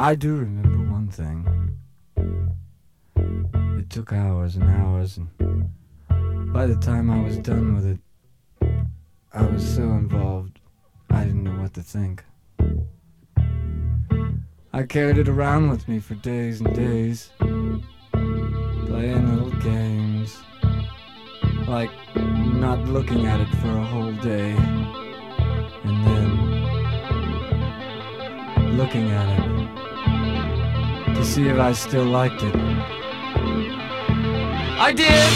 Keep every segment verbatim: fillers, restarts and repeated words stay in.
I do remember one thing. It took hours and hours, and by the time I was done with it, I was so involved, I didn't know what to think. I carried it around with me for days and days, playing little games, like not looking at it for a whole day, and then looking at it to see if I still liked it. I did!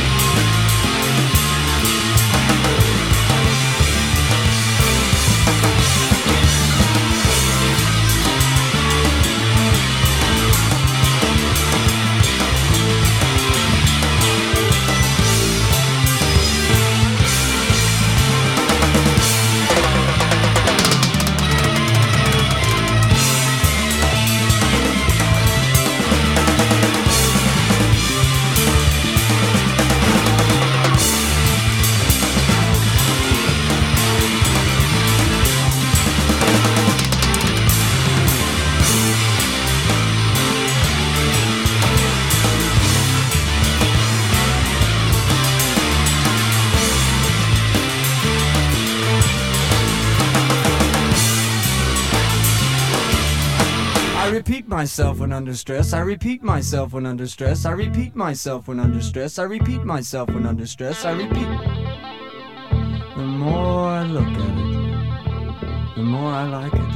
I repeat myself when under stress. I repeat myself when under stress. I repeat myself when under stress. I repeat myself when under stress. I repeat. The more I look at it, the more I like it.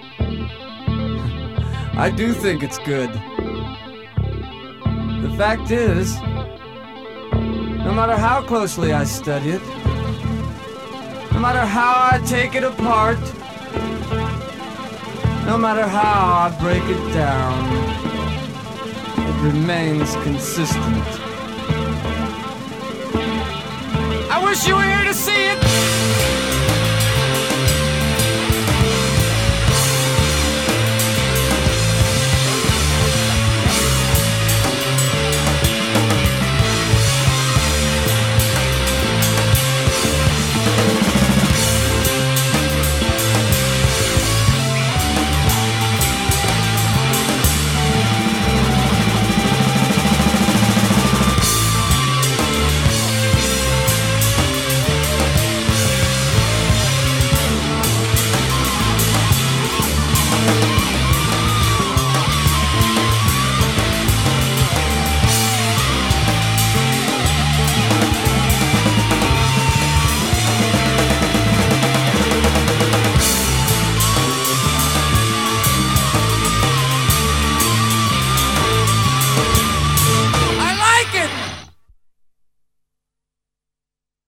I do think it's good. The fact is, no matter how closely I study it, no matter how I take it apart, no matter how I break it down, it remains consistent. I wish you were here to see it!